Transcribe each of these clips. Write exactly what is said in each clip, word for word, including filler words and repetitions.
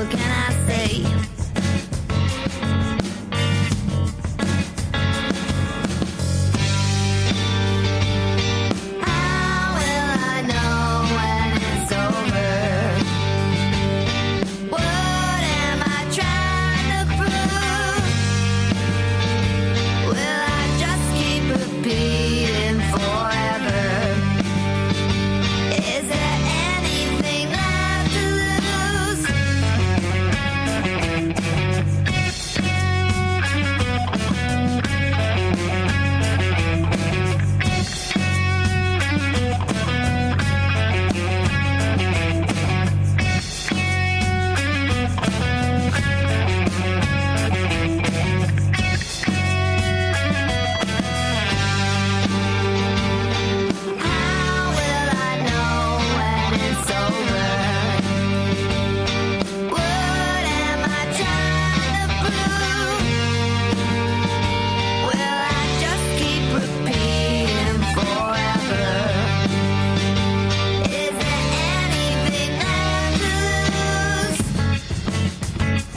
can I say? How will I know when it's over? What am I trying to prove? Will I just keep repeating forever? Is there anything left to lose? How will I know when it's over? What am I trying to prove? Will I just keep repeating forever? Is there anything left to lose?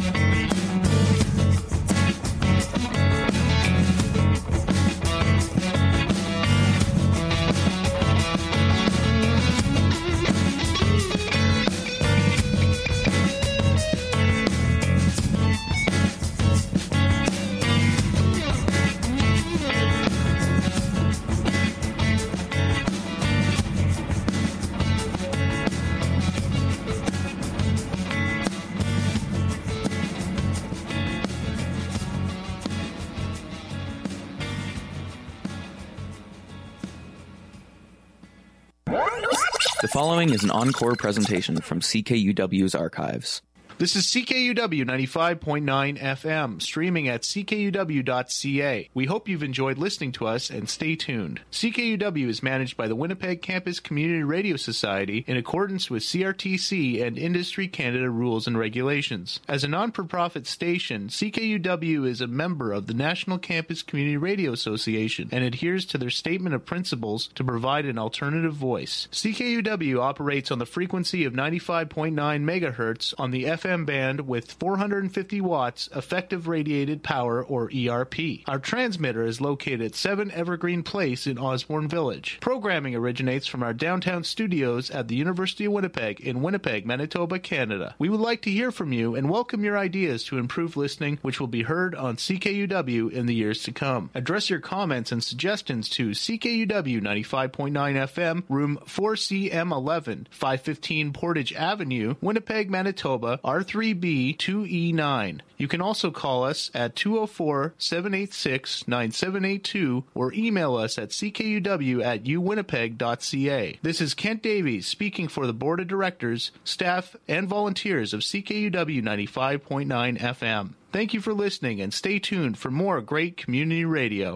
The following is an encore presentation from C K U W's archives. This is C K U W ninety-five point nine F M, streaming at c k u w dot c a. We hope you've enjoyed listening to us, and stay tuned. C K U W is managed by the Winnipeg Campus Community Radio Society in accordance with C R T C and Industry Canada rules and regulations. As a non-for-profit station, C K U W is a member of the National Campus Community Radio Association and adheres to their statement of principles to provide an alternative voice. C K U W operates on the frequency of ninety-five point nine megahertz on the F M band with four hundred fifty watts effective radiated power, or E R P. Our transmitter is located at seven Evergreen Place in Osborne Village. Programming originates from our downtown studios at the University of Winnipeg in Winnipeg, Manitoba, Canada. We would like to hear from you and welcome your ideas to improve listening, which will be heard on C K U W in the years to come. Address your comments and suggestions to C K U W ninety-five point nine F M, room four C M eleven, five fifteen Portage Avenue, Winnipeg, Manitoba, R three B two E nine. You can also call us at two oh four, seven eight six, nine seven eight two or email us at c k u w at u winnipeg dot c a. This is Kent Davies speaking for the Board of Directors, staff, and volunteers of C K U W ninety-five point nine F M. Thank you for listening, and stay tuned for more great community radio.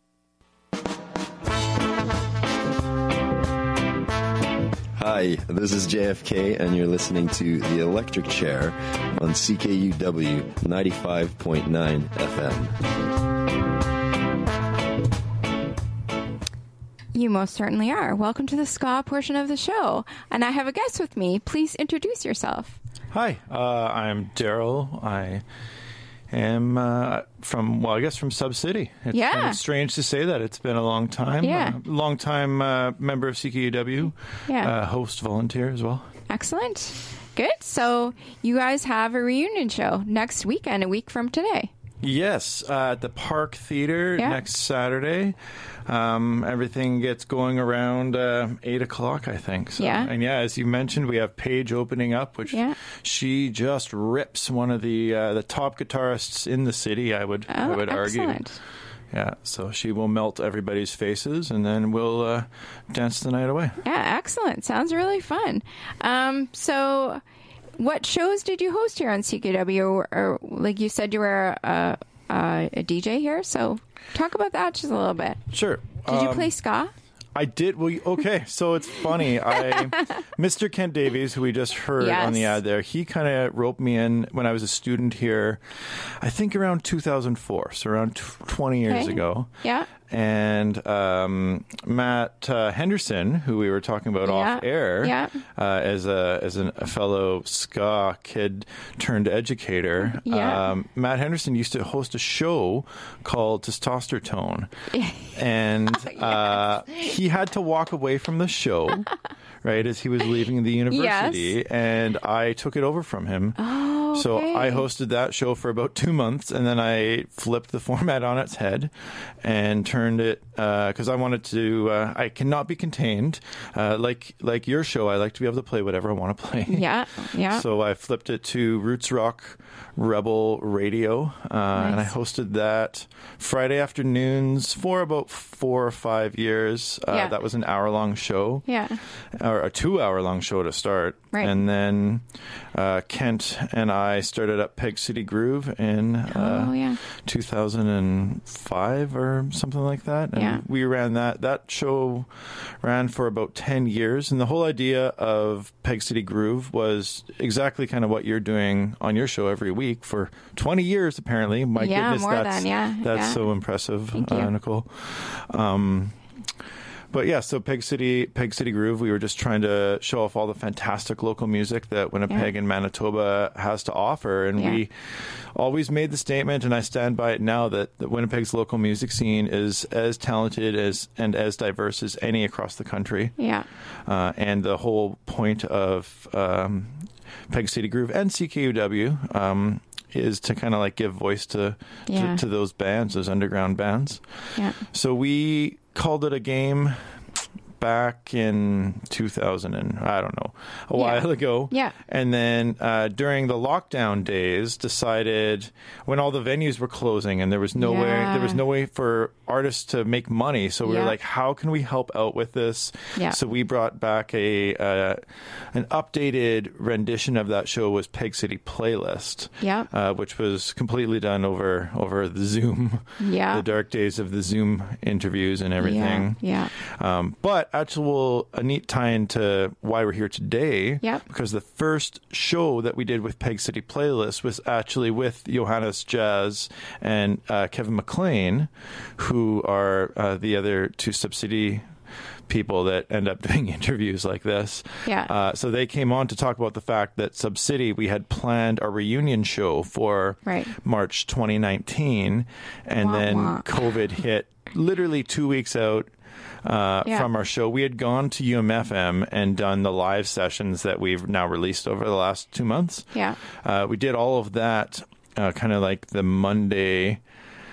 Hi, this is J F K, and you're listening to The Electric Chair on C K U W ninety-five point nine F M. You most certainly are. Welcome to the ska portion of the show. And I have a guest with me. Please introduce yourself. Hi, uh, I'm Daryl. I am uh, from, well, I guess from Sub City. It's Yeah. kind of strange to say that. It's been a long time. Yeah. Uh, long time uh, member of C K U W. Yeah. Uh, host, volunteer as well. Excellent. Good. So you guys have a reunion show next weekend, a week from today. Yes, uh, at the Park Theater Yeah. next Saturday. Um, everything gets going around uh, eight o'clock, I think. So, Yeah. And yeah, as you mentioned, we have Paige opening up, which Yeah. she just rips one of the uh, the top guitarists in the city, I would, I Oh, would argue. excellent. Yeah, so she will melt everybody's faces, and then we'll uh, dance the night away. Yeah, excellent. Sounds really fun. Um, so what shows did you host here on C K W? Or, or like you said, you were a, a, a D J here, so talk about that just a little bit. Sure. Did you Um, play ska? I did. Well, okay. So it's funny. I, Mister Kent Davies, who we just heard Yes. on the ad there, he kind of roped me in when I was a student here, I think around two thousand four, so around twenty years Okay. ago. Yeah. And um, Matt uh, Henderson, who we were talking about Yeah. off air, Yeah. uh, as a as an, a fellow ska kid turned educator, Yeah. um, Matt Henderson used to host a show called Testosterone, and uh, he had to walk away from the show. Right as he was leaving the university, Yes. and I took it over from him. Oh, So okay. I hosted that show for about two months, and then I flipped the format on its head and turned it because I wanted to. Uh, I cannot be contained, uh, like like your show. I like to be able to play whatever I want to play. Yeah. Yeah. So I flipped it to Roots Rock Rebel Radio, uh, and I Nice. hosted that Friday afternoons for about four or five years. Uh, Yeah. That was an hour long show Yeah. or a two-hour-long show to start, Right. and then uh, Kent and I started up Peg City Groove in uh, Oh, yeah. two thousand five or something like that, and Yeah. we ran that. That show ran for about ten years, and the whole idea of Peg City Groove was exactly kind of what you're doing on your show every week for twenty years, apparently. My Yeah, goodness, more that's than, yeah, that's yeah. so impressive, Thank uh, you. Nicole. Um, But yeah, so Peg City, Peg City Groove, we were just trying to show off all the fantastic local music that Winnipeg Yeah. and Manitoba has to offer. And Yeah. we always made the statement, and I stand by it now, that, that Winnipeg's local music scene is as talented as and as diverse as any across the country. Yeah. Uh, and the whole point of um, Peg City Groove and C K U W um, is to kind of like give voice to, Yeah. to to those bands, those underground bands. Yeah. So we called it a game back in two thousand and I don't know, a Yeah. while ago. Yeah. And then uh, during the lockdown days, decided when all the venues were closing and there was no way Yeah. there was no way for artists to make money. So we Yeah. were like, how can we help out with this? Yeah. So we brought back a uh, an updated rendition of that show was Peg City Playlist. Yeah. Uh, which was completely done over over the Zoom. Yeah. The dark days of the Zoom interviews and everything. Yeah. Um, but actual a neat tie-in to why we're here today. Yep. Because the first show that we did with Peg City Playlist was actually with Johannes Jazz and uh, Kevin McLean, who are uh, the other two Subsidy people that end up doing interviews like this. Yeah. Uh, so they came on to talk about the fact that Subsidy, we had planned a reunion show for Right. March twenty nineteen, and Wah, then wah. COVID hit literally two weeks out uh, Yeah. from our show. We had gone to U M F M and done the live sessions that we've now released over the last two months. Yeah. Uh, we did all of that uh, kind of like the Monday,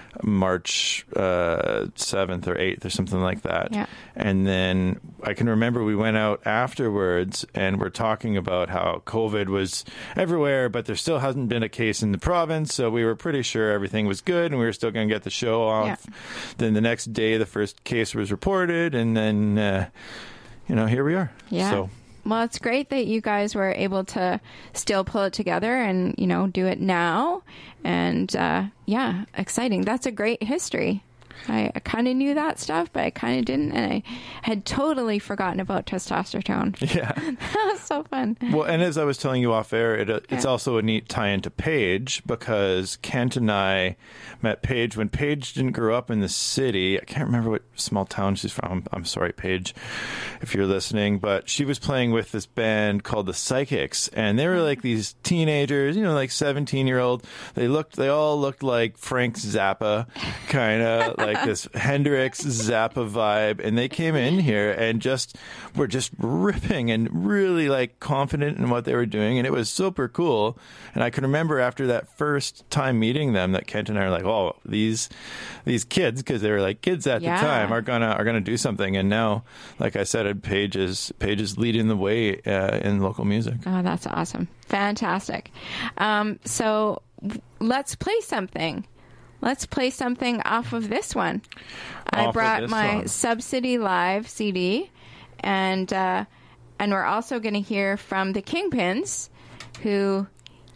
March uh, seventh or eighth or something like that. Yeah. And then I can remember we went out afterwards and we're talking about how COVID was everywhere, but there still hasn't been a case in the province. So we were pretty sure everything was good and we were still going to get the show off. Yeah. Then the next day, the first case was reported. And then, uh, you know, here we are. Yeah. So Well, it's great that you guys were able to still pull it together and, you know, do it now. And, uh, yeah, exciting. That's a great history. I, I kind of knew that stuff, but I kind of didn't. And I had totally forgotten about testosterone. yeah. That was so fun. Well, and as I was telling you off air, it, uh, it's Yeah. also a neat tie into Paige because Kent and I met Paige when Paige didn't grow up in the city. I can't remember what small town she's from. I'm, I'm sorry, Paige, if you're listening, but she was playing with this band called the Psychics, and they were like these teenagers, you know, like seventeen year old. They looked, they all looked like Frank Zappa, kind of like this Hendrix Zappa vibe, and they came in here and just were just ripping and really like confident in what they were doing, and it was super cool. And I can remember after that first time meeting them that Kent and I are like, oh, these these kids, because they were like kids at Yeah. the time, are gonna are gonna do something. And now, like I said, Paige is Paige is leading the way uh, in local music. Oh, that's awesome. Fantastic. Um, so w- let's play something. Let's play something off of this one. I Off of brought this my one. Subsidy Live C D, and uh, and we're also going to hear from the Kingpins, who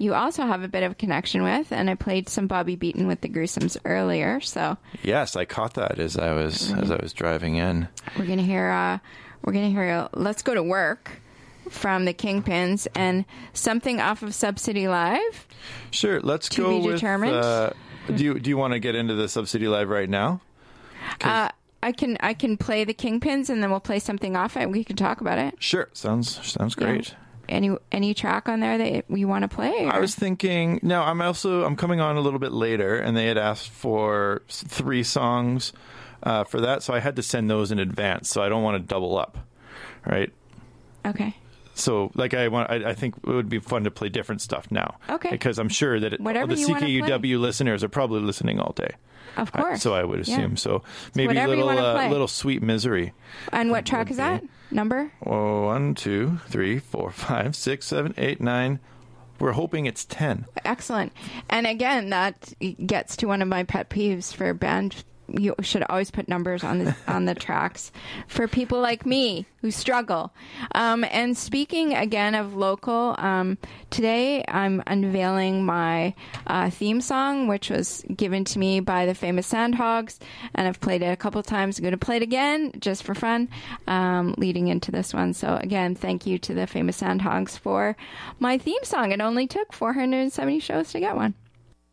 you also have a bit of a connection with, and I played some Bobby Beaton with the Gruesomes earlier, so Yes, I caught that as I was as I was driving in. we're gonna hear uh, we're gonna hear "Let's Go to Work" from the Kingpins and something off of Subcity Live. Sure, let's To go be with. determined. Uh, do you do you want to get into the Subcity Live right now? Uh, I can I can play the Kingpins, and then we'll play something off it. We can talk about it. Sure, sounds sounds great. Yeah. Any any track on there that you want to play? I or- was thinking. No, I'm also I'm coming on a little bit later, and they had asked for s- three songs uh, for that, so I had to send those in advance. So I don't want to double up, right? Okay. So, like, I want, I, I think it would be fun to play different stuff now. Okay. Because I'm sure that it, Whatever all the you wanna C K U W listeners are probably listening all day. Of I- course. so I would Yeah. assume. So maybe a whatever you little, wanna uh, play. little Sweet Misery. And what track is that? Number? Oh, one, two, three, four, five, six, seven, eight, nine. We're hoping it's ten. Excellent. And again, that gets to one of my pet peeves for band. You should always put numbers on the on the tracks for people like me who struggle. Um, and speaking again of local, um, today I'm unveiling my uh, theme song, which was given to me by the famous Sandhogs, and I've played it a couple times. I'm going to play it again just for fun, um, leading into this one. So again, thank you to the famous Sandhogs for my theme song. It only took four hundred seventy shows to get one.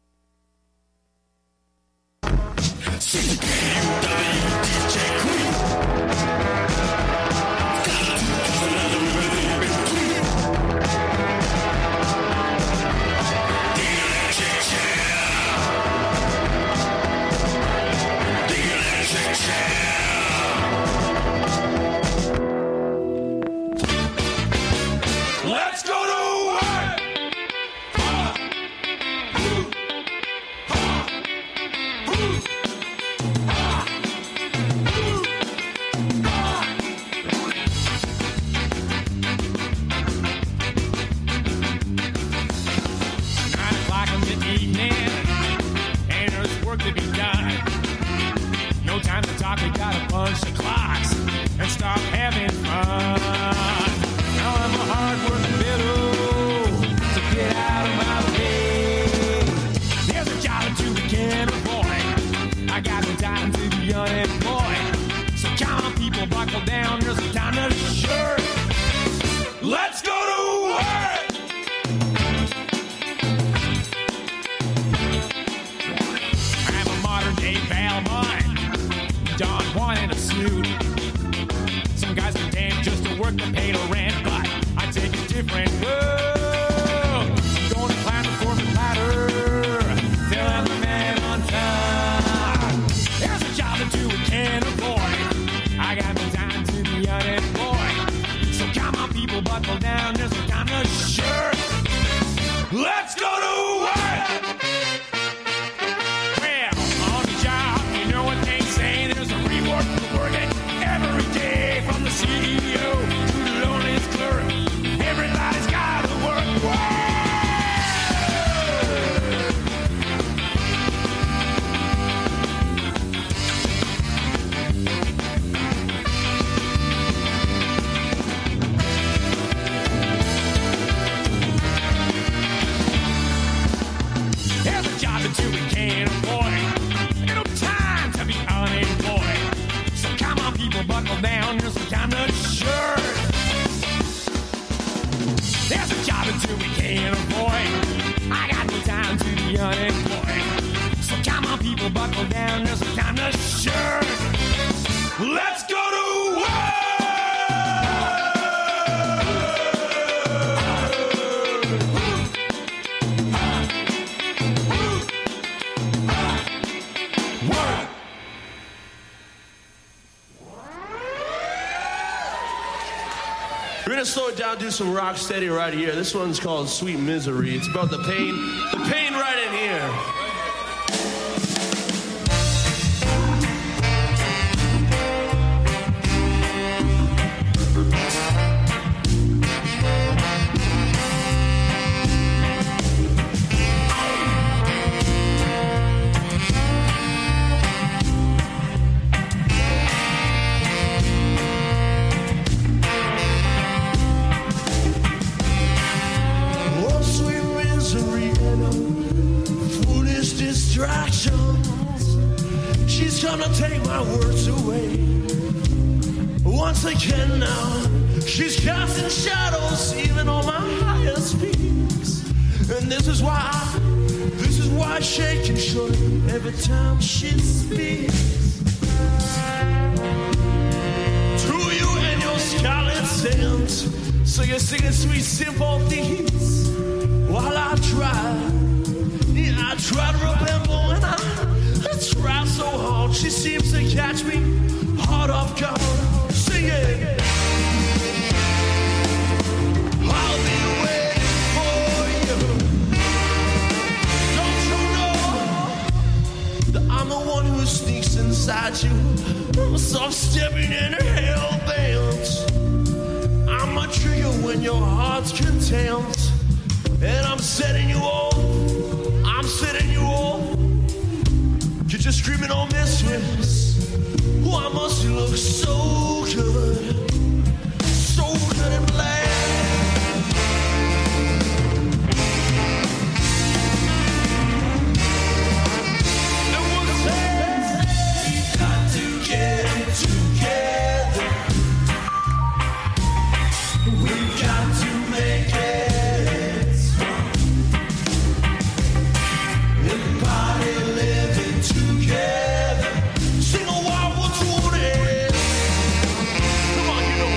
Let's go to work! Ha! Woo! Ha! Woo! Ha! Woo! Ha! Nine o'clock in the evening, and there's work to be done. No time to talk, we gotta punch the clocks and start having fun. Now I'm a hard-working fiddle, so get out of my way. There's a job or two we can't avoid. I got no time to be unemployed. So come on, people, buckle down. There's a time to shirt. Let's go to work. I'm a modern-day Valmont, Don Juan in a suit. Some guys can dance just to work to pay the rent, but I take a different road. I'm going to climb the corporate ladder till I'm the man on top. There's a job or two we can't avoid. I got no time to be unemployed. So come on, people, buckle down. There's no time to shirt. Let's go to work. Well, on the job, you know what they say. There's a reward for working every day. From the C E O to the loneliest clerk, everybody's got to work. Whoa! There's a job or two we can't avoid. Ain't no time to be unemployed. So come on, people, buckle down. There's some time to shirt. There's a job or two we can't avoid. I got no time to be unemployed. So come on, people, buckle down. There's some time to shirt. Let's go to work. Work. We're gonna slow it down, do some rock steady right here. This one's called Sweet Misery. It's about the pain, the pain right in here. Oh, sweet misery. distractions. She's gonna take my words away. Once again now, she's casting shadows even on my highest peaks. And this is why, I, this is why I shake and shudder every time she speaks. To you and your scarlet sands, so you're singing sweet sympathies while I try. Yeah, I try to remember when I, I try so hard. She seems to catch me hard off guard. Sing it. I'll be waiting for you. Don't you know that I'm the one who sneaks inside you? So I'm stepping in hell bounds. I'm a trigger when your heart's content, and I'm setting you off. I'm setting you off. You're just screaming on mistress. Oh, I must look so good, so good and black. And we'll say, we've got to get together. We've got to make it. Everybody living together. Sing a wild one to it. Come on, you know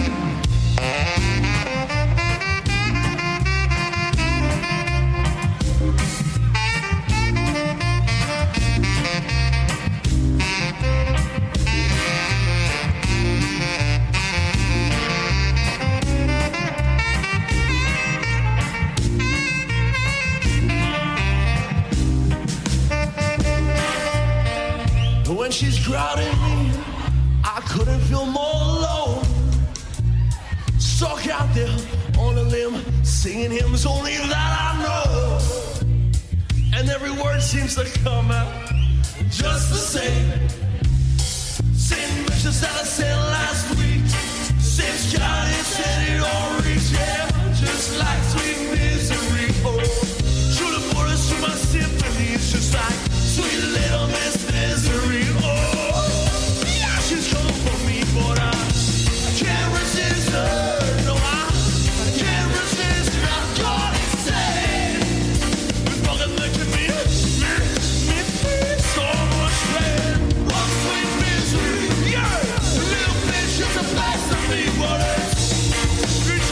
when she's crowding me, I couldn't feel more alone. Stuck out there on a limb, singing hymns only that I know. And every word seems to come out just the same. Same message that I said last week. Same sky that said it all reached, yeah. Just like sweet misery. Oh, should have put us through my symphony. It's just like sweet little Miss Misery. Oh, yeah, she's coming for me, but I, I can't resist her. No, I, I can't resist her. I've got it said. It's fucking making me, me, me feel so much pain. One sweet misery, yeah. A little bitch just a face of me, but it's, it's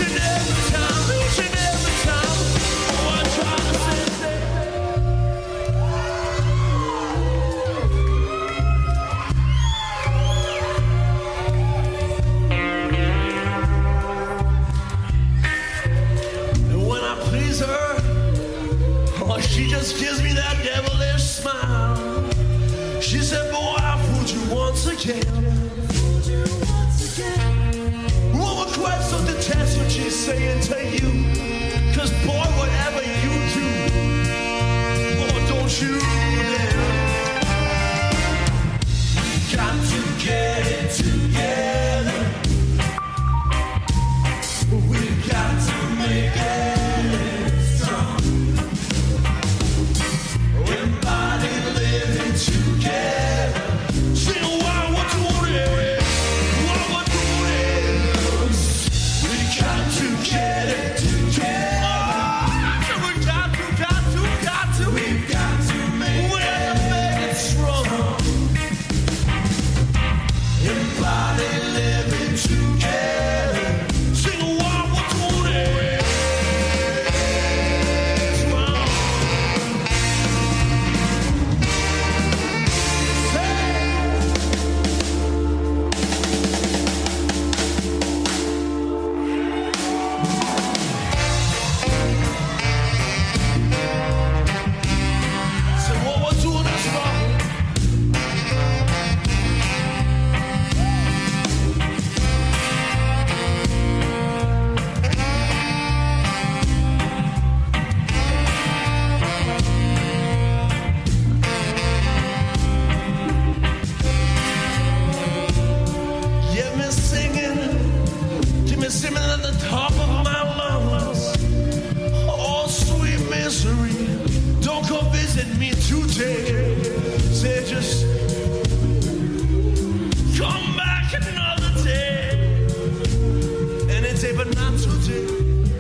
tested me today. Say just come back another day. Any day but not today.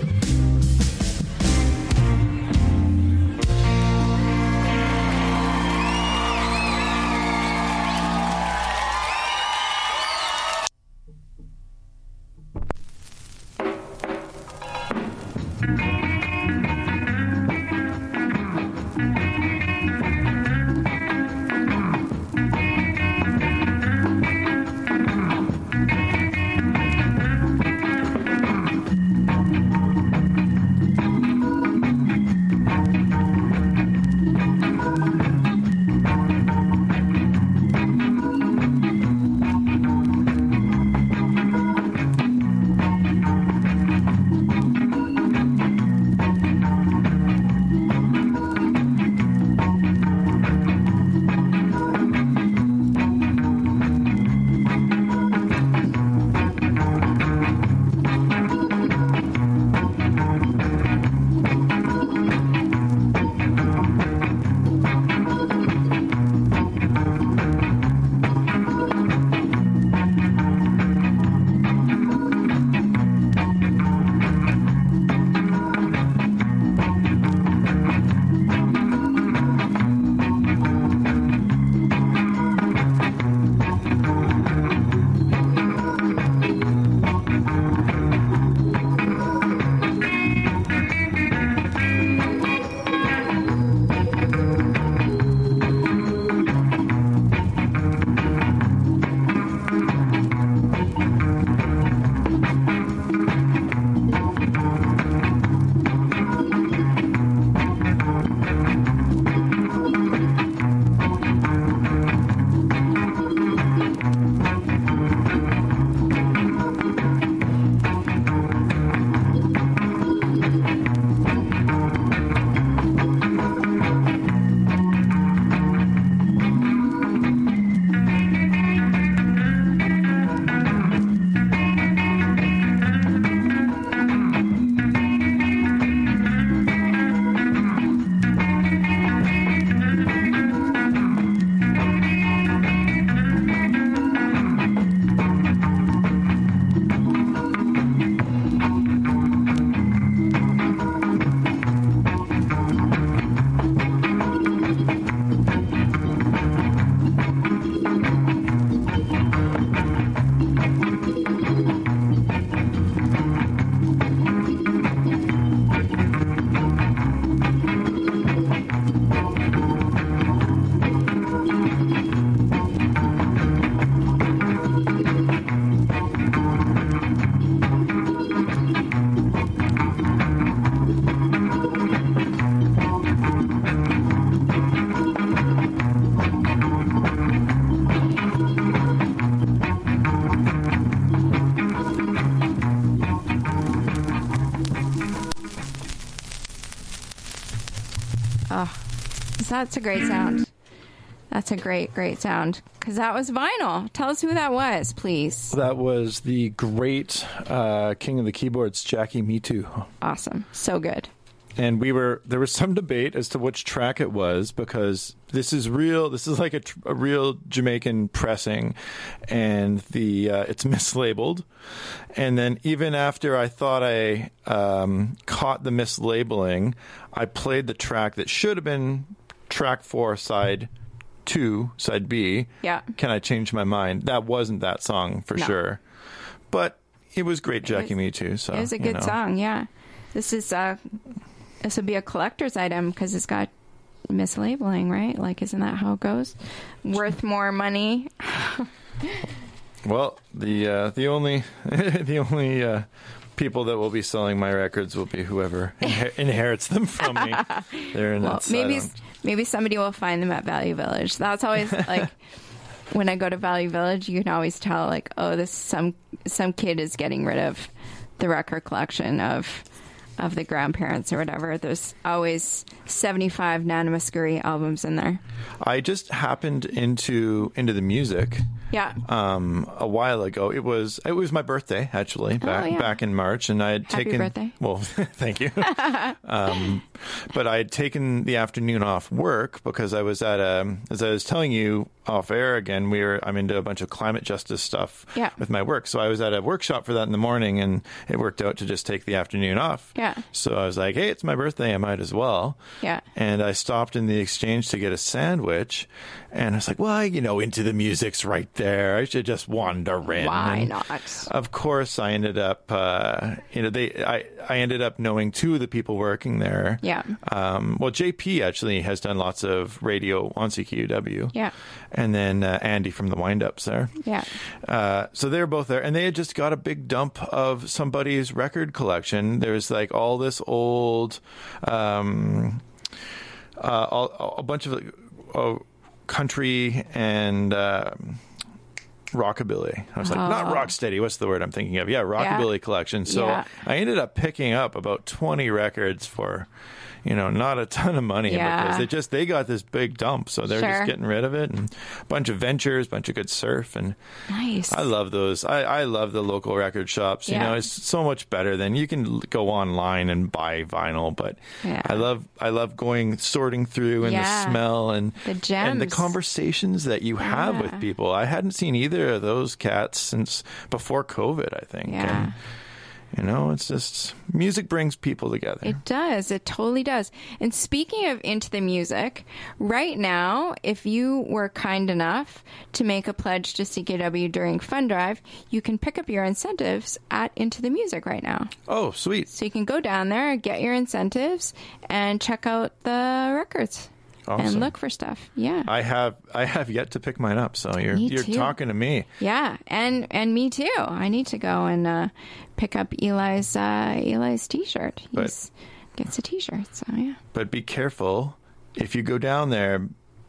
That's a great sound. That's a great, great sound. Because that was vinyl. Tell us who that was, please. That was the great uh, king of the keyboards, Jackie Me Too. Awesome. So good. And we were there was some debate as to which track it was, because this is real. This is like a, a real Jamaican pressing, and the uh, it's mislabeled. And then even after I thought I um, caught the mislabeling, I played the track that should have been track four, side two, side B. Yeah. Can I change my mind? That wasn't that song for No. sure, but it was great. Jackie was, Me Too. So it was a you good know. song. Yeah. This is uh, this would be a collector's item because it's got mislabeling, right? Like, isn't that how it goes? Worth more money. Well, the uh, the only the only uh, people that will be selling my records will be whoever inher- inherits them from me. They're in Well, that maybe silent. maybe somebody will find them at Value Village. That's always like when I go to Value Village, you can always tell like, oh, this some some kid is getting rid of the record collection of of the grandparents or whatever. There's always seventy-five Nana Muscuri albums in there. I just happened into into the music Yeah. um, a while ago. It was it was my birthday actually back Oh, yeah. back in March, and I had Happy taken birthday. well, thank you. um, but I had taken the afternoon off work because I was at a as I was telling you off air again. We were I'm into a bunch of climate justice stuff Yeah. with my work, so I was at a workshop for that in the morning, and it worked out to just take the afternoon off. Yeah. So I was like, hey, it's my birthday, I might as well. Yeah. And I stopped in the exchange to get a sandwich, and I was like, well, you know, Into the Music's right there. I should just wander in. Why And not? Of course, I ended up, uh, you know, they, I, I ended up knowing two of the people working there. Yeah. Um, well, J P actually has done lots of radio on C K U W. Yeah. And then uh, Andy from the Wind-Ups there. Yeah. Uh, so they were both there, and they had just got a big dump of somebody's record collection. There's like all this old, um, uh, all, a bunch of uh, country and uh, rockabilly. I was like, not Oh. rocksteady. What's the word I'm thinking of? Yeah, rockabilly Yeah. collection. So Yeah. I ended up picking up about twenty records for, you know, not a ton of money Yeah. because they just they got this big dump, so they're Sure. just getting rid of it, and a bunch of ventures, bunch of good surf, and Nice. I love those. I, I love the local record shops. You Yeah. know, it's so much better than you can l- go online and buy vinyl. But Yeah. I love I love going sorting through and Yeah. the smell and The and the gems. conversations that you have Yeah. with people. I hadn't seen either of those cats since before COVID, I think. Yeah. And, you know, it's just music brings people together. It does. It totally does. And speaking of Into the Music, right now, if you were kind enough to make a pledge to C K W during Fund Drive, you can pick up your incentives at Into the Music right now. Oh, sweet. So you can go down there, get your incentives, and check out the records Awesome. and look for stuff. Yeah. I have I have yet to pick mine up, so you're Me you're too. talking to me. Yeah, and and me too. I need to go and uh, pick up Eli's uh, Eli's T-shirt. He But- gets a T-shirt, so yeah. But be careful if you go down there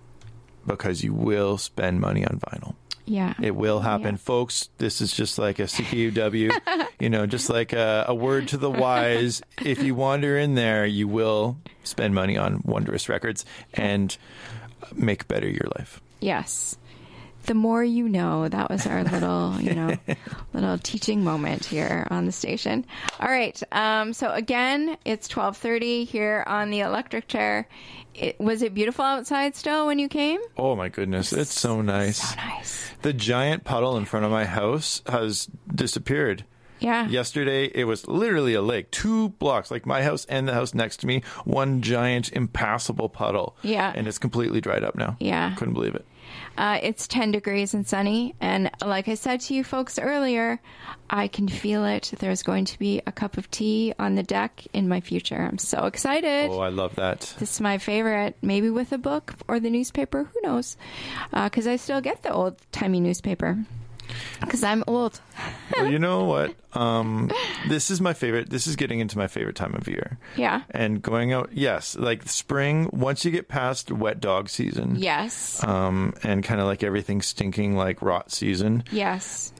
because you will spend money on vinyl. Yeah, It will happen. Yeah. Folks, this is just like a C K U W, you know, just like a, a word to the wise. If you wander in there, you will spend money on Wondrous Records and make better your life. Yes. The more you know. That was our little, you know, little teaching moment here on the station. All right. Um, so again, it's twelve thirty here on the electric chair. It, was it beautiful outside still when you came? Oh my goodness, it's so nice. So nice. The giant puddle in front of my house has disappeared. Yeah. Yesterday, it was literally a lake, two blocks, like my house and the house next to me, one giant impassable puddle. Yeah. And it's completely dried up now. Yeah. Couldn't believe it. Uh, it's ten degrees and sunny. And like I said to you folks earlier, I can feel it. There's going to be a cup of tea on the deck in my future. I'm so excited. Oh, I love that. This is my favorite, maybe with a book or the newspaper. Who knows? Because I still get the old-timey newspaper. Because I'm old. Well, you know what? Um, this is my favorite. This is getting into my favorite time of year. Yeah. And going out, yes, like spring, once you get past wet dog season. Yes. Um, and kind of like everything stinking like rot season. Yes.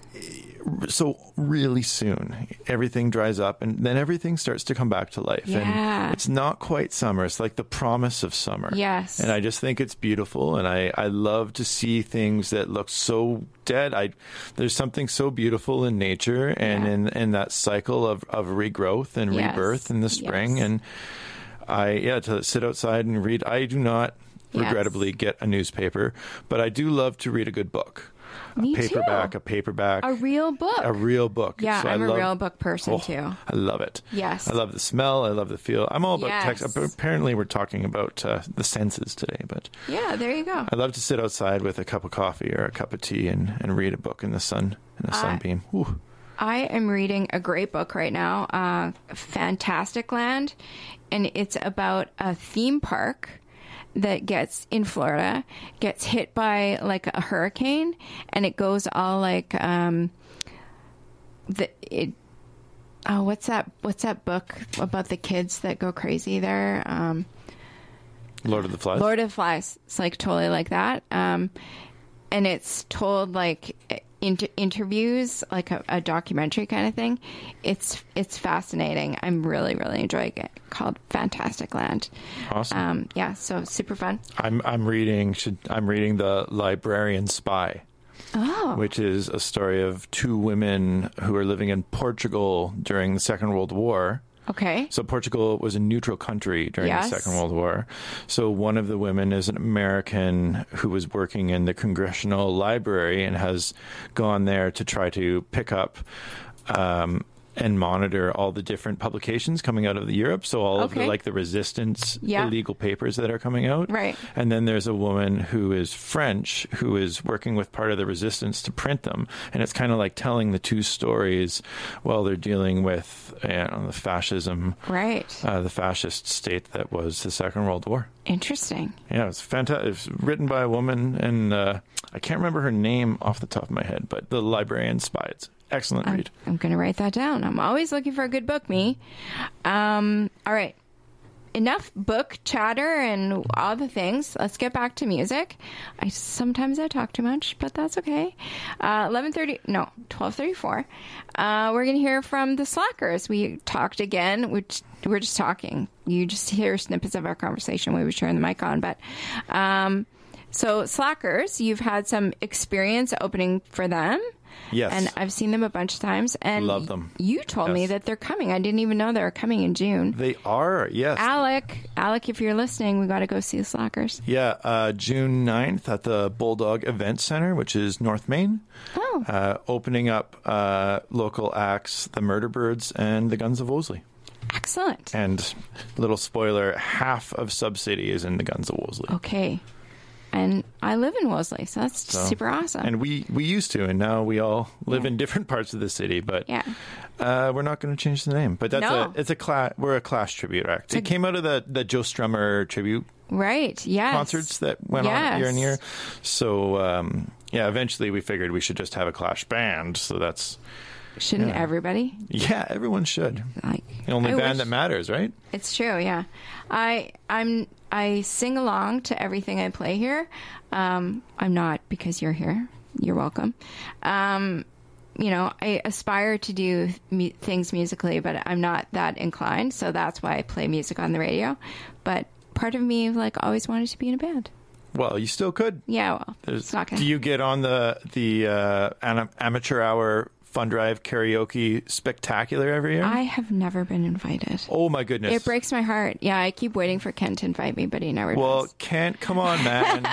So really soon, everything dries up and then everything starts to come back to life. Yeah. And it's not quite summer. It's like the promise of summer. Yes. And I just think it's beautiful. And I, I love to see things that look so dead. I, there's something so beautiful in nature and Yeah. in, in that cycle of, of regrowth and Yes. rebirth in the spring. Yes. And I, yeah, to sit outside and read. I do not Yes. regrettably get a newspaper, but I do love to read a good book. Me a paperback, too. a paperback. A real book. A real book. Yeah, So I I'm a love- real book person Oh, too. I love it. Yes. I love the smell. I love the feel. I'm all about Yes. text. Apparently, we're talking about uh, the senses today, but Yeah, there you go. I love to sit outside with a cup of coffee or a cup of tea and, and read a book in the sun, in a sunbeam. Whew. I am reading a great book right now, uh, Fantastic Land, and it's about a theme park that gets in Florida gets hit by like a hurricane, and it goes all like um the it oh what's that what's that book about the kids that go crazy there um Lord of the Flies. Lord of the Flies. It's like totally like that. Um, and it's told like inter- interviews, like a, a documentary kind of thing. It's it's fascinating. I'm really really enjoying it. Called Fantastic Land. Awesome. Um, yeah, so super fun. I'm I'm reading. Should I'm reading the Librarian Spy. Oh, Oh. which is a story of two women who are living in Portugal during the Second World War. Okay. So Portugal was a neutral country during Yes. the Second World War. So one of the women is an American who was working in the Congressional Library and has gone there to try to pick up um, and monitor all the different publications coming out of the Europe. So all of Okay. the like the resistance Yeah. illegal papers that are coming out. Right. And then there's a woman who is French who is working with part of the resistance to print them. And it's kind of like telling the two stories while they're dealing with you know, the fascism, Right. uh, the fascist state that was the Second World War. Interesting. Yeah, it's fantastic. It's written by a woman, and uh, I can't remember her name off the top of my head, but The Librarian Spy. It's excellent I'm, read. I'm going to write that down. I'm always looking for a good book, me. Um, all right. Enough book chatter and all the things. Let's get back to music. I sometimes I talk too much, but that's okay. Uh, eleven thirty, no, twelve thirty-four. Uh, we're going to hear from the Slackers. We talked again. We we're just talking. You just hear snippets of our conversation. We were sharing the mic on, but um, so Slackers, you've had some experience opening for them. Yes. And I've seen them a bunch of times. And Love them. You told me Yes. that they're coming. I didn't even know they were coming in June. They are, yes. Alec, Alec, if you're listening, we got to go see the Slackers. Yeah, uh, June ninth at the Bulldog Event Center, which is North Main. Oh, Uh, opening up uh, local acts, the Murder Birds and the Guns of Wolseley. excellent. And little spoiler, half of Sub-City is in the Guns of Wolseley. Okay. And I live in Wolseley, so that's So- super awesome. And we, we used to, and now we all live in different parts of the city. But Yeah. uh, we're not going to change the name. But that's No. a it's a class. We're a Clash tribute act. It came out of the the Joe Strummer tribute right. Yes. concerts that went Yes. on year and year. So um, yeah, eventually we figured we should just have a Clash band. So that's Shouldn't yeah. everybody? yeah, everyone should. Like The only I band wish- that matters, right? It's true, yeah. I I'm I sing along to everything I play here. Um, I'm not because you're here. You're welcome. Um, you know, I aspire to do mu- things musically, but I'm not that inclined. So that's why I play music on the radio. But part of me, like, always wanted to be in a band. Well, you still could. Yeah, well, There's- it's not gonna. Do you get on the the uh, an- amateur hour Fun Drive karaoke spectacular every year? I have never been invited. Oh my goodness! It breaks my heart. Yeah, I keep waiting for Ken to invite me, but he never Well, does. Kent, come on, man.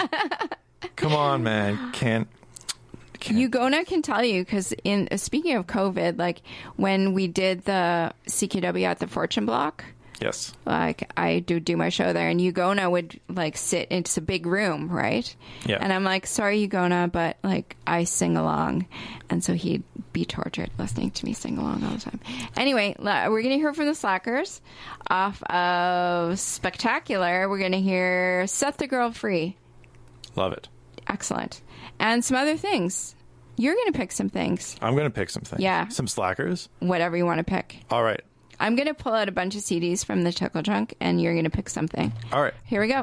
Come on, man. Kent. Kent. Ugona can tell you because in uh, speaking of COVID, like when we did the C K W at the Fortune Block, Yes. like I do do my show there, and Ugona would like sit. It's a big room, right? Yeah. And I'm like, sorry, Ugona, but like I sing along, and so he'd be tortured listening to me sing along all the time. Anyway, la- we're gonna hear from the Slackers off of Spectacular. We're gonna hear "Set the Girl Free." Love it. Excellent, and some other things. You're gonna pick some things, I'm going to pick some things. Yeah. Some slackers. whatever you want to pick. All right. I'm going to pull out a bunch of C Ds from the Tickle Trunk, and you're going to pick something. All right. Here we go.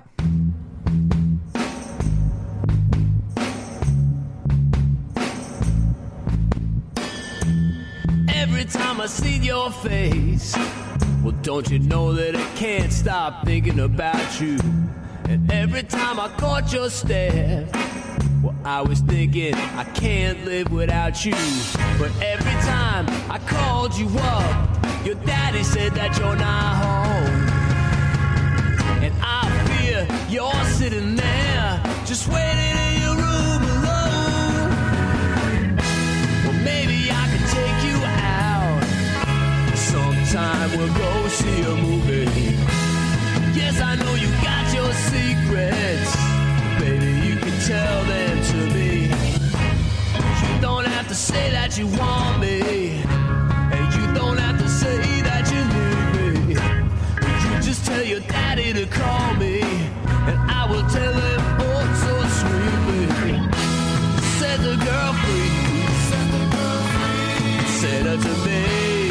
Every time I see your face, well, don't you know that I can't stop thinking about you? And every time I caught your stare, well, I was thinking I can't live without you. But every time I called you up, your daddy said that you're not home. And I fear you're sitting there, just waiting in your room alone. Well, maybe I could take you out. Sometime we'll go see a movie. Yes, I know you got your secrets. Baby, you can tell them to me. You don't have to say that you want me. And you don't have to say that you need me. You just tell your daddy to call me. And I will tell him oh so sweetly. Set the girl free. Set the girl free. Set her to me.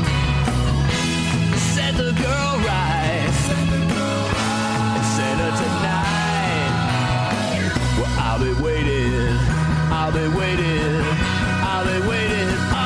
Set the girl right. Set the girl right. Set her tonight. Well, I'll be waiting. I'll be waiting. I'll be waiting. Oh.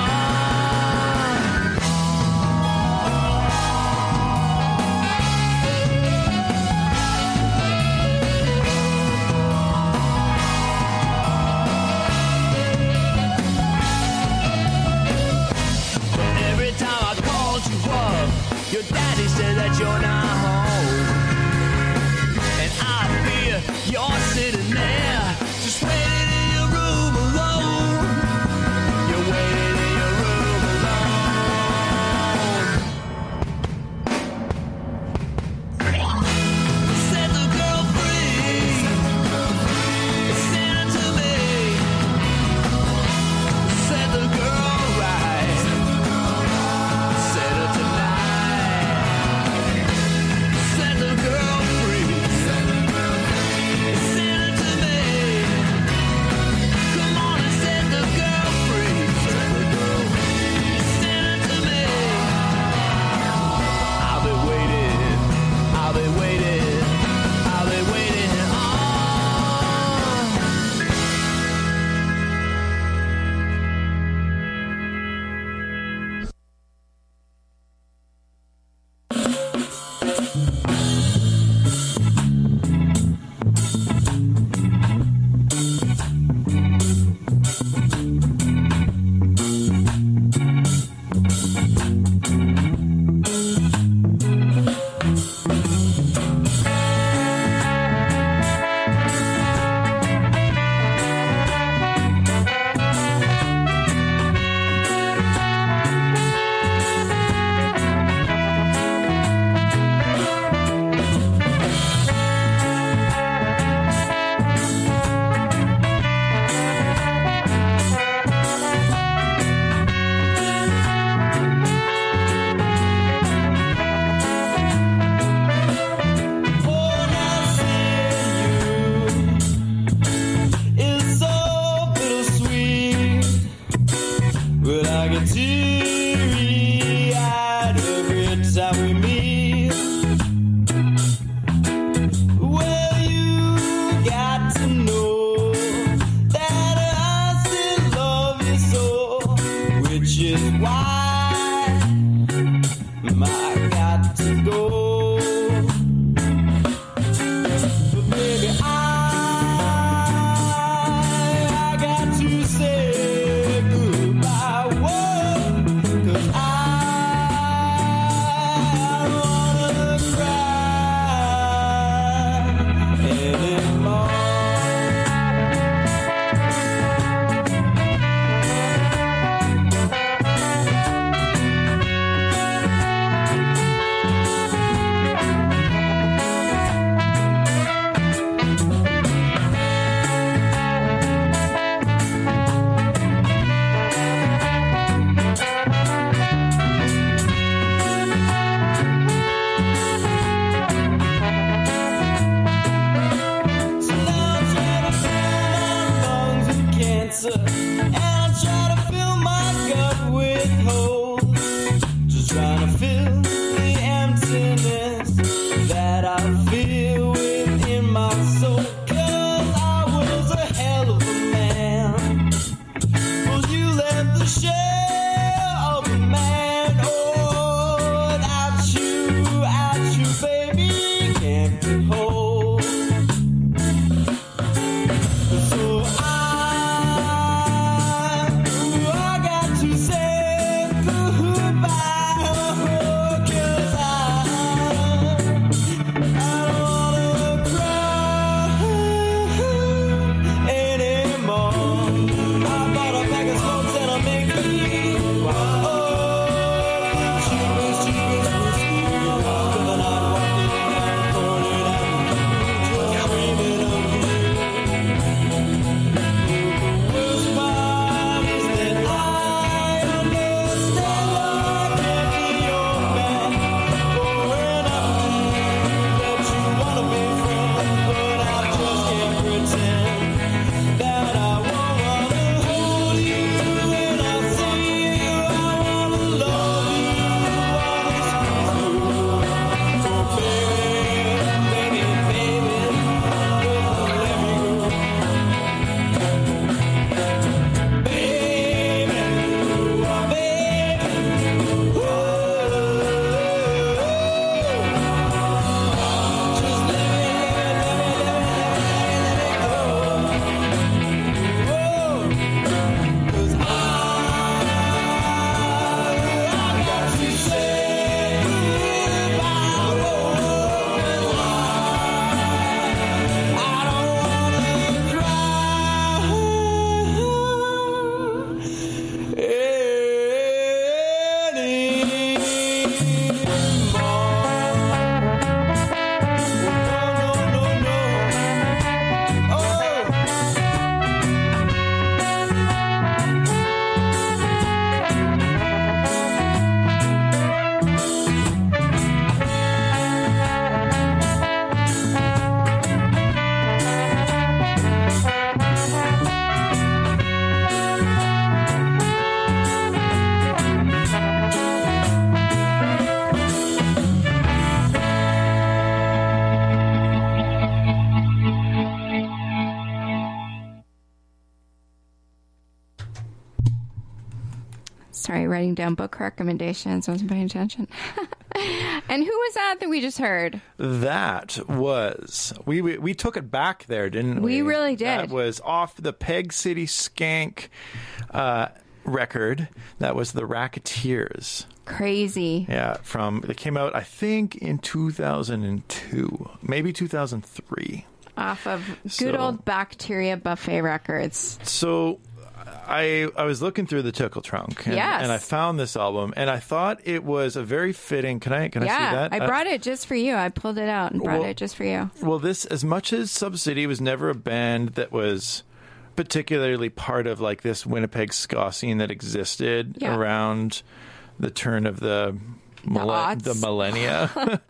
Sorry, writing down book recommendations. Wasn't paying attention. And who was that that we just heard? That was we, we we took it back there, didn't we? We really did. That was off the Peg City Skank uh, record. That was the Racketeers. Crazy. Yeah, from it came out I think in two thousand two, maybe two thousand three. Off of good So- old Bacteria Buffet Records. So I I was looking through the Tickle Trunk and, Yes. and I found this album and I thought it was a very fitting. Can I can I see Yeah, that? I Uh, brought it just for you. I pulled it out and brought Well- it just for you. Well, this, as much as Subsidy was never a band that was particularly part of like this Winnipeg ska scene that existed Yeah. around the turn of the mille- aughts. the millennia.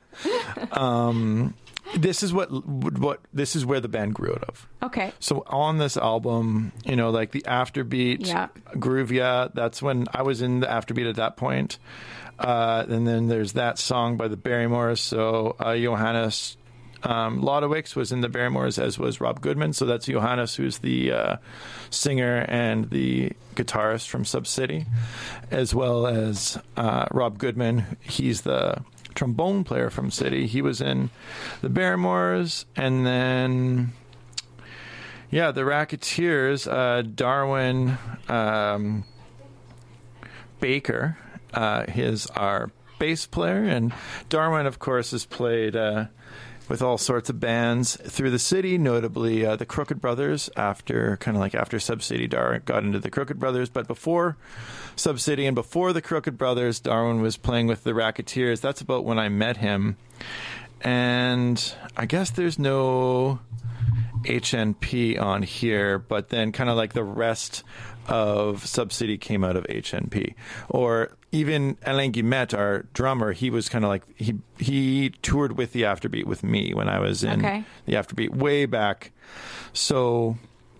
um, this is what what this is where the band grew out of. Okay. So on this album, you know, like the Afterbeat, Yeah. Groove Ya, that's when I was in the Afterbeat at that point. Uh, and then there's that song by the Barrymores. So uh, Johannes um, Lodewicks was in the Barrymores, as was Rob Goodman. So that's Johannes, who's the uh, singer and the guitarist from Subcity, as well as uh, Rob Goodman. He's the trombone player from City. He was in the Barrymores, and then... Yeah, the Racketeers, uh, Darwin um, Baker, uh, is our bass player. And Darwin, of course, has played uh, with all sorts of bands through the city, notably uh, the Crooked Brothers, after kind of like after Subcity, Darwin got into the Crooked Brothers. But before Subcity and before the Crooked Brothers, Darwin was playing with the Racketeers. That's about when I met him. And I guess there's no H N P on here, but then kind of like the rest of Subcity came out of H N P. Or even Alain Guillemette, our drummer, he was kind of like, he he toured with the Afterbeat with me when I was in Okay. the Afterbeat way back. So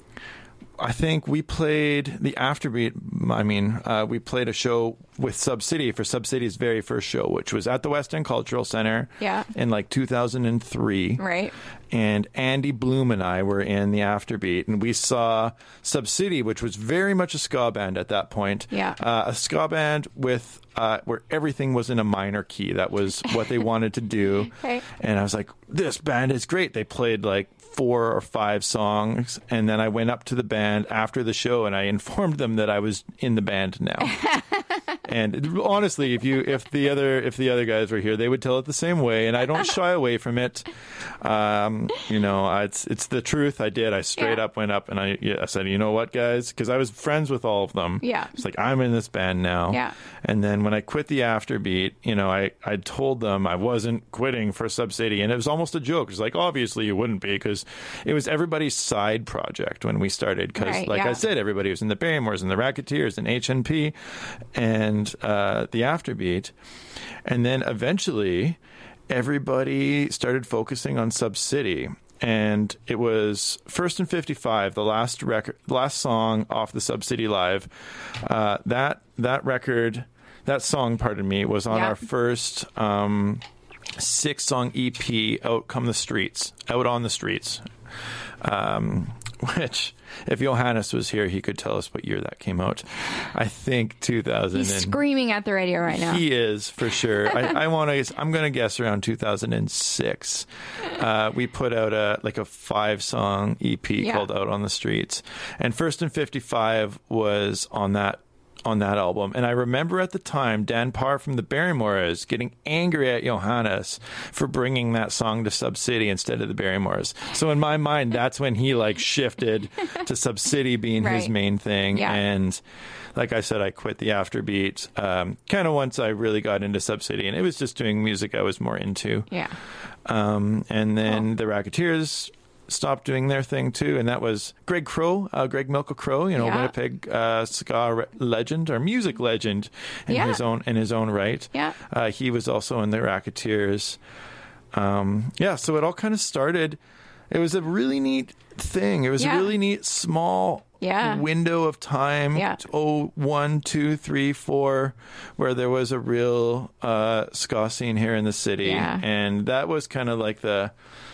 I think we played the Afterbeat, I mean, uh, we played a show with Subcity for Subcity's very first show, which was at the West End Cultural Center Yeah. in like two thousand three. Right. And Andy Bloom and I were in the Afterbeat, and we saw Subcity, which was very much a ska band at that point. Yeah. Uh, a ska band with uh, where everything was in a minor key. That was what they wanted to do. Okay. And I was like, this band is great. They played like four or five songs, and then I went up to the band after the show, and I informed them that I was in the band now. And honestly, if you if the other if the other guys were here, they would tell it the same way, and I don't shy away from it. Um, you know, I, it's it's the truth. I did. I straight Yeah. up went up and I yeah, I said, you know what, guys, because I was friends with all of them. Yeah. It's like, I'm in this band now. Yeah. And then when I quit the Afterbeat, you know, I I told them I wasn't quitting for Subcity, and it was almost a joke. It's like, obviously you wouldn't be, because it was everybody's side project when we started. Because Right, like yeah. I said, everybody was in the Barrymores and the Racketeers and H N P and uh, the Afterbeat. And then eventually everybody started focusing on Subcity. And it was First and fifty-five, the last record, last song off the Subcity Live. Uh, that that record, that song, pardon me, was on Yeah. our first um, six-song E P, Out Come the Streets, Out on the Streets. Um, which, if Johannes was here, he could tell us what year that came out. I think two thousand. He's and screaming at the radio right now. He is, for sure. I, I want to. I'm going to guess around two thousand six. Uh, we put out a like a five song E P Yeah. called "Out on the Streets," and First and fifty-five was on that on that album. And I remember at the time Dan Parr from the Barrymores getting angry at Johannes for bringing that song to Subcity instead of the Barrymores. So in my mind, that's when he like shifted to Subcity being his Right. main thing. Yeah. And like I said, I quit the Afterbeat um, kind of once I really got into Subcity, and it was just doing music I was more into. Yeah. Um, and then the Racketeers stopped doing their thing too, and that was Greg Crow, uh, Greg Milko Crow, you know, Yeah. Winnipeg uh, ska re- legend or music legend in Yeah. his own in his own right. Yeah. Uh, he was also in the Racketeers. Um, yeah, so it all kind of started. It was a really neat thing. It was Yeah. a really neat small Yeah. window of time. Yeah. Oh, one, two, three, four, where there was a real uh, ska scene here in the city, Yeah. and that was kind of like the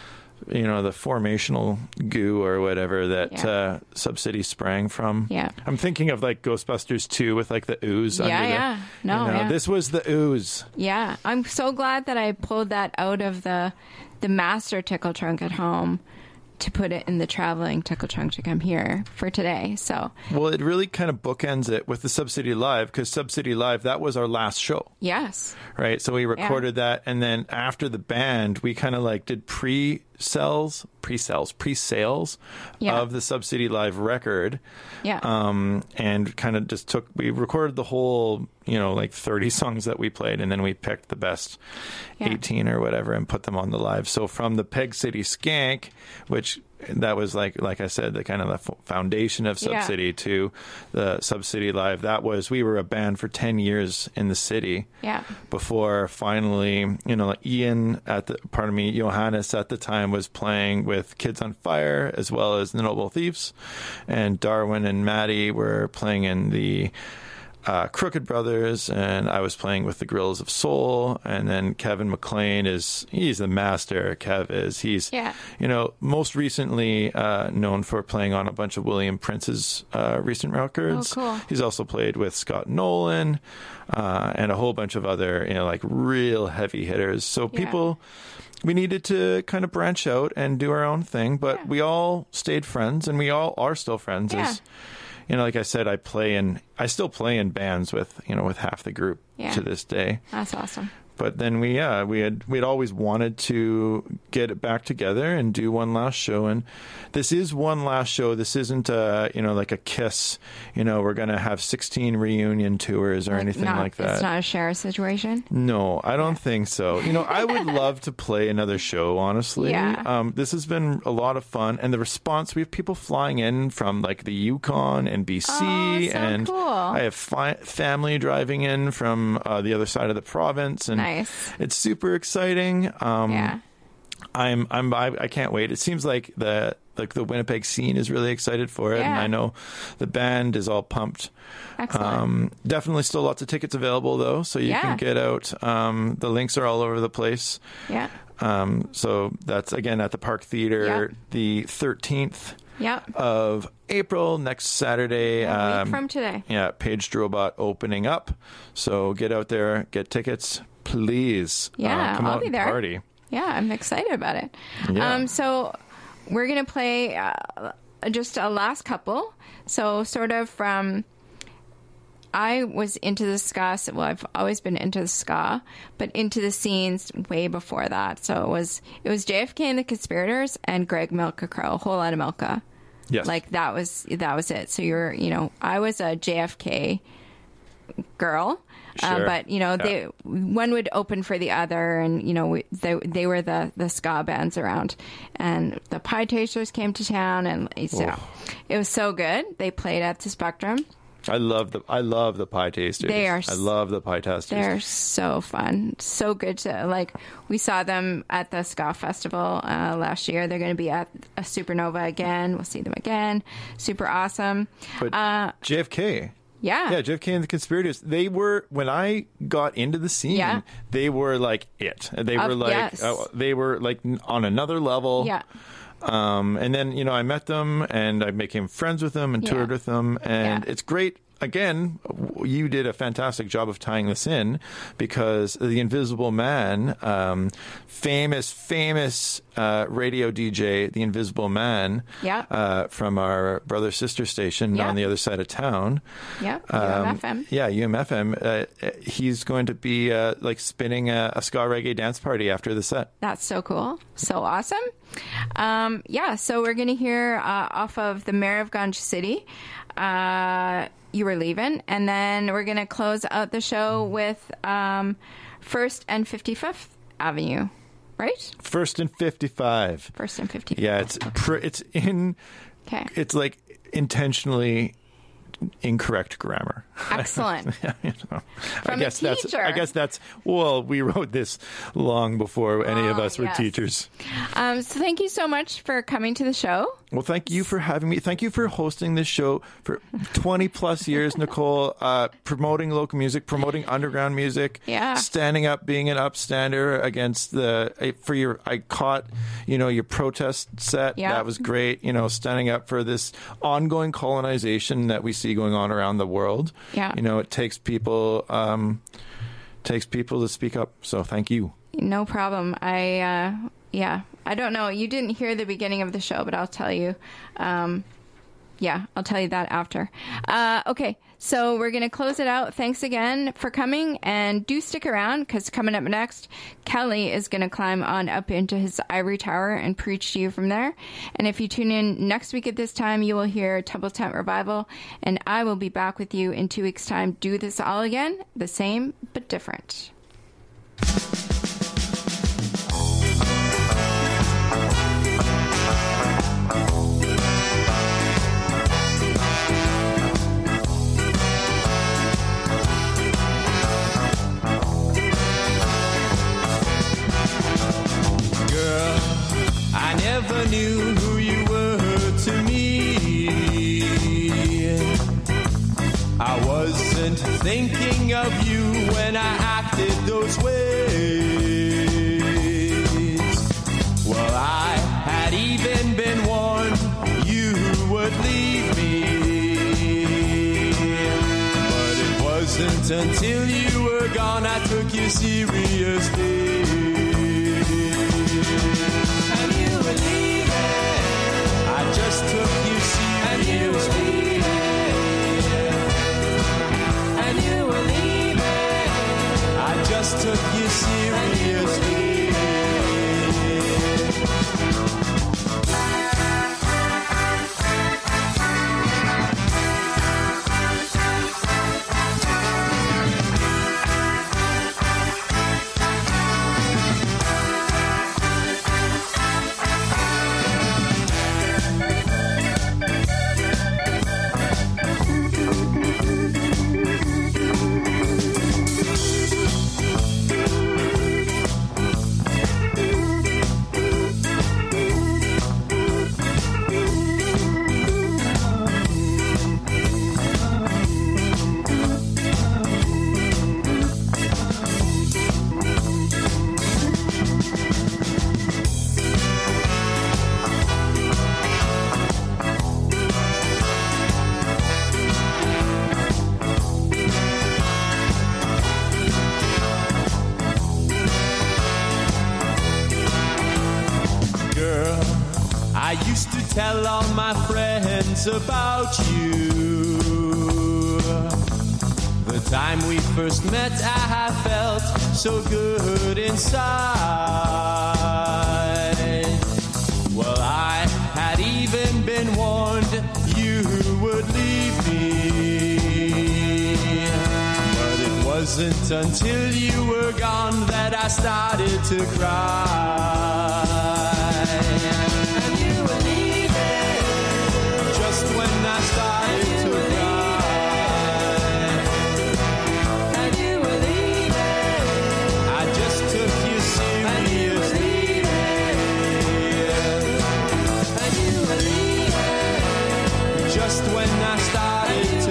you know, the formational goo or whatever that Yeah. uh, Subsidy sprang from. Yeah. I'm thinking of like Ghostbusters two with like the ooze. Yeah, under the, yeah. No, you know, yeah. This was the ooze. Yeah, I'm so glad that I pulled that out of the the master tickle trunk at home to put it in the traveling tickle trunk to come here for today. So Well, it really kind of bookends it with the Subsidy Live, because Subsidy Live, that was our last show. yes, Right, so we recorded that, and then after the band, we kind of like did pre-sales, pre-sales, pre-sales Yeah. of the Subsidy Live record, yeah, um, and kind of just took. We recorded the whole, you know, like thirty songs that we played, and then we picked the best Yeah. eighteen or whatever and put them on the live. So from the Peg City Skank, which that was like, like I said, the kind of the f- foundation of Yeah. Subsidy to the Subsidy Live. That was we were a band for ten years in the city yeah, before finally, you know, Ian at the, pardon me, Johannes at the time was playing with Kids on Fire as well as the Noble Thieves, and Darwin and Maddie were playing in the uh, Crooked Brothers, and I was playing with the Grills of Soul, and then Kevin McLean is, he's the master, Kev is. He's, Yeah. you know, most recently uh, known for playing on a bunch of William Prince's uh, recent records. Oh, cool. He's also played with Scott Nolan uh, and a whole bunch of other, you know, like real heavy hitters. So Yeah. people, we needed to kind of branch out and do our own thing, but Yeah. we all stayed friends, and we all are still friends. Yeah. As, you know, like I said, I play in, I still play in bands with, you know, with half the group Yeah. to this day. that's awesome. But then we, yeah, we had we had always wanted to get it back together and do one last show, and this is one last show. This isn't, uh, you know, like a Kiss. You know, we're gonna have sixteen reunion tours or anything Not- like that. It's not a share situation. No, I don't think so. You know, I would love to play another show, honestly. Yeah. Um, this has been a lot of fun. And the response, we have people flying in from like the Yukon and B C. Oh, so and cool. I have fi- family driving in from uh, the other side of the province. And Nice. it's super exciting. Um, Yeah. I'm, I'm, I, I can't wait. It seems like the, like the Winnipeg scene is really excited for it. And Yeah. I know the band is all pumped. Excellent. Um, definitely still lots of tickets available though, so you Yeah. can get out. Um, the links are all over the place. yeah. Um, so that's again at the Park Theater, Yep. the thirteenth Yep. of April, next Saturday. A week um, from today. Yeah, Page Drobot opening up. So get out there, get tickets, please. Yeah, uh, come I'll out be and there. party. Yeah, I'm excited about it. Yeah. Um, so we're gonna play uh, just a last couple. So sort of from. I was into the ska. Well, I've always been into the ska, but into the scenes way before that. So it was it was J F K and the Conspirators and Greg Milka Crow, a whole lot of Milka. Yes. Like that was that was it. So you're you know I was a J F K girl, um, Sure. but you know Yeah. they one would open for the other, and you know we, they they were the the ska bands around, and the Pie Tasters came to town, and so it was so good. They played at the Spectrum. I love the I love the Pie Tasters. They are I love the Pie Tasters. They're so fun, so good to like. We saw them at the Ska Festival uh, last year. They're going to be at a Supernova again. We'll see them again. Super awesome. But Uh, J F K. Yeah. Yeah, J F K and the Conspirators. They were when I got into the scene. Yeah. They were like it. They Of- were like yes. uh, they were like n- on another level. Yeah. Um, and then you know I met them and I became friends with them and Yeah. toured with them, and Yeah. it's great. Again, w- you did a fantastic job of tying this in, because the Invisible Man, um, famous, famous uh, radio D J, the Invisible Man, Yeah. uh, from our brother sister station Yeah. on the other side of town. Yeah, Um, U M F M. Yeah, U M F M. Uh, he's going to be uh, like spinning a, a ska reggae dance party after the set. That's so cool. So awesome. Um, yeah, so we're going to hear uh, off of the Mayor of Ganj City, uh, You Were Leaving, and then we're going to close out the show with um, First and fifty-fifth Avenue, right? First and fifty-five. First and fifty-fifth. Yeah, it's pr- it's in. Okay. It's like intentionally incorrect grammar. Excellent. You know, From I a guess that's. teacher. I guess that's. Well, we wrote this long before any of Oh, us were yes. teachers. Um, so thank you so much for coming to the show. Well, thank you for having me. Thank you for hosting this show for twenty plus years, Nicole, uh, promoting local music, promoting underground music, Yeah. standing up, being an upstander against the, for your, I caught, you know, your protest set. Yeah. That was great. You know, standing up for this ongoing colonization that we see going on around the world. Yeah. You know, it takes people, um, takes people to speak up. So thank you. No problem. I, uh, yeah, I don't know. You didn't hear the beginning of the show, but I'll tell you. Um, yeah, I'll tell you that after. Uh, okay, so we're going to close it out. Thanks again for coming, and do stick around, because coming up next, Kelly is going to climb on up into his ivory tower and preach to you from there. And if you tune in next week at this time, you will hear Temple Tent Revival, and I will be back with you in two weeks' time. Do this all again, the same but different. I never knew who you were to me. I wasn't thinking of you when I acted those ways. Well, I had even been warned you would leave me. But it wasn't until you were gone I took you seriously. I just took you seriously. And you were leaving. I just took you seriously. Tell all my friends about you. The time we first met, I felt so good inside. Well, I had even been warned you would leave me. But it wasn't until you were gone that I started to cry. And you were leaving just when I started to cry. And you were leaving. I just took you seriously. And you were leaving just when I started to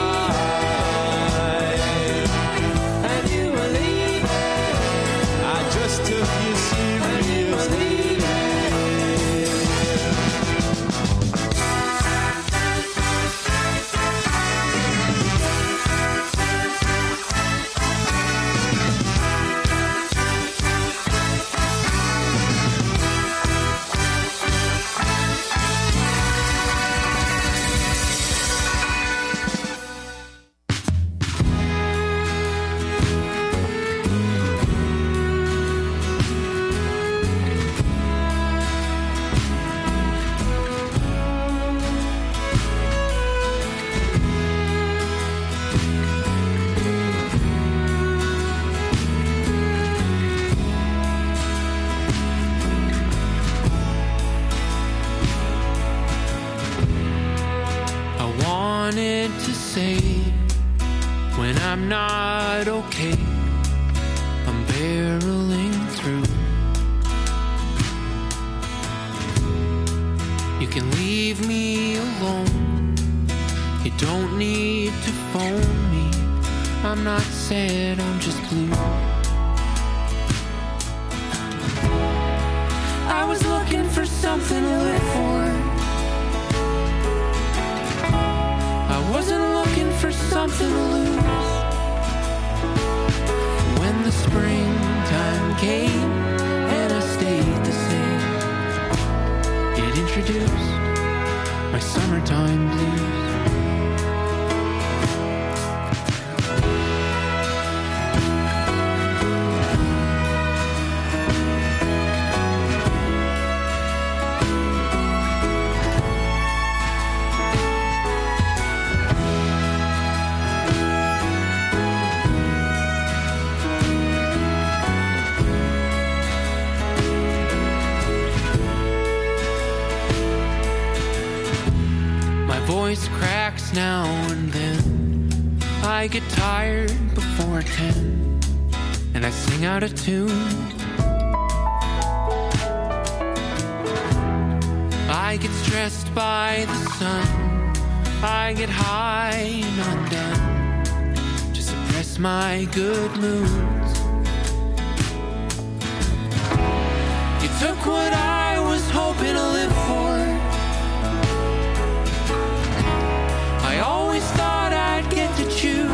cry. And you were leaving. I just took you seriously. When I'm not okay, I'm barreling through. You can leave leave me alone. You don't need to phone me. I'm not sad, I'm just blue. I was looking for something to live for. I wasn't looking for something to lose. When the springtime came and I stayed the same, it introduced my summertime blues. Voice cracks now and then. I get tired before ten, and I sing out of tune. I get stressed by the sun. I get high and undone to suppress my good moods. You took what I was hoping to live for. I always thought I'd get to choose.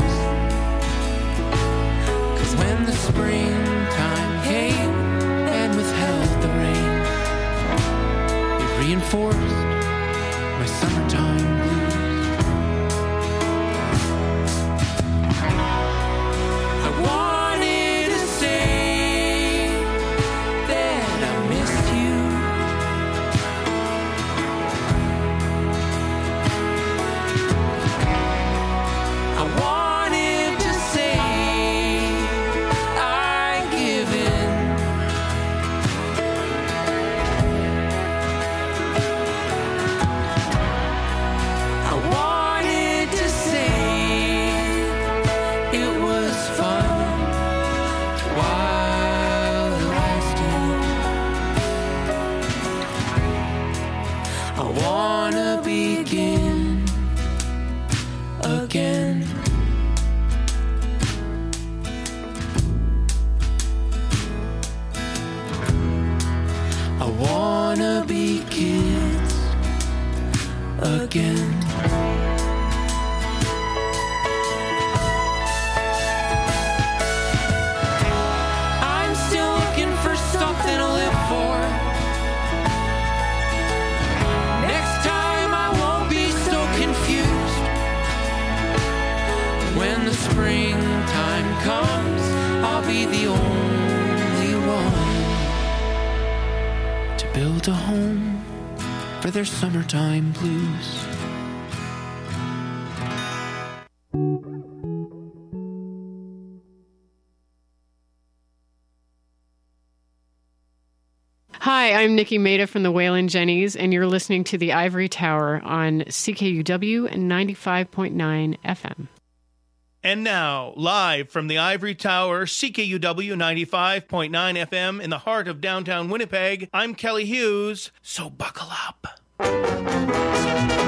'Cause when the springtime came and withheld the rain, it reinforced my summertime blues. I wanted to say that I missed you. I wanted to say I give in. I wanted to say it was fun while it lasted. I wanna begin again. I wanna be kids again. I'm still looking for something to live for. Next time I won't be so confused. When the springtime comes, I'll be the only one to build a home for their summertime blues. Hi, I'm Nikki Maida from the Waylon Jennies, and you're listening to the Ivory Tower on C K U W ninety-five point nine F M. And now, live from the Ivory Tower, C K U W ninety-five point nine F M in the heart of downtown Winnipeg, I'm Kelly Hughes, so buckle up.